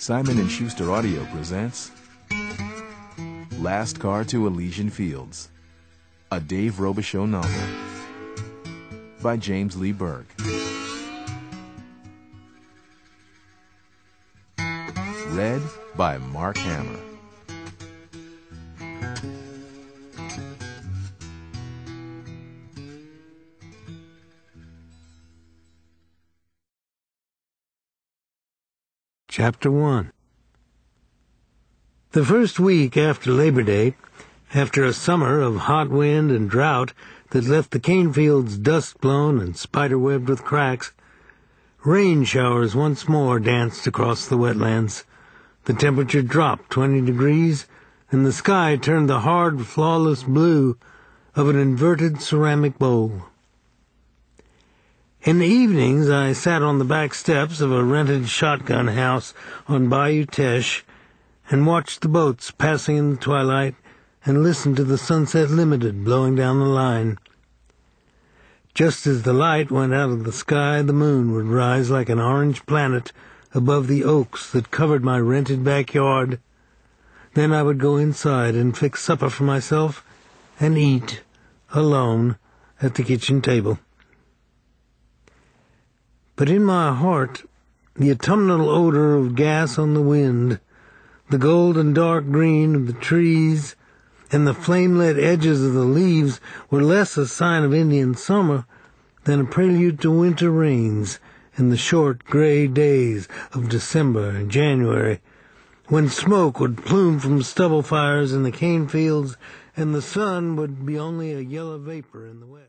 Simon & Schuster Audio presents Last Car to Elysian Fields, a Dave Robichaux novel by James Lee Berg. Read by Mark Hammer. Chapter 1. The first week after Labor Day, after a summer of hot wind and drought that left the cane fields dust-blown and spider-webbed with cracks, rain showers once more danced across the wetlands. The temperature dropped 20 degrees, and the sky turned the hard, flawless blue of an inverted ceramic bowl. In the evenings, I sat on the back steps of a rented shotgun house on Bayou Teche and watched the boats passing in the twilight and listened to the Sunset Limited blowing down the line. Just as the light went out of the sky, the moon would rise like an orange planet above the oaks that covered my rented backyard. Then I would go inside and fix supper for myself and eat, alone, at the kitchen table. But in my heart, the autumnal odor of gas on the wind, the golden dark green of the trees, and the flame-lit edges of the leaves were less a sign of Indian summer than a prelude to winter rains in the short gray days of December and January, when smoke would plume from stubble fires in the cane fields and the sun would be only a yellow vapor in the west.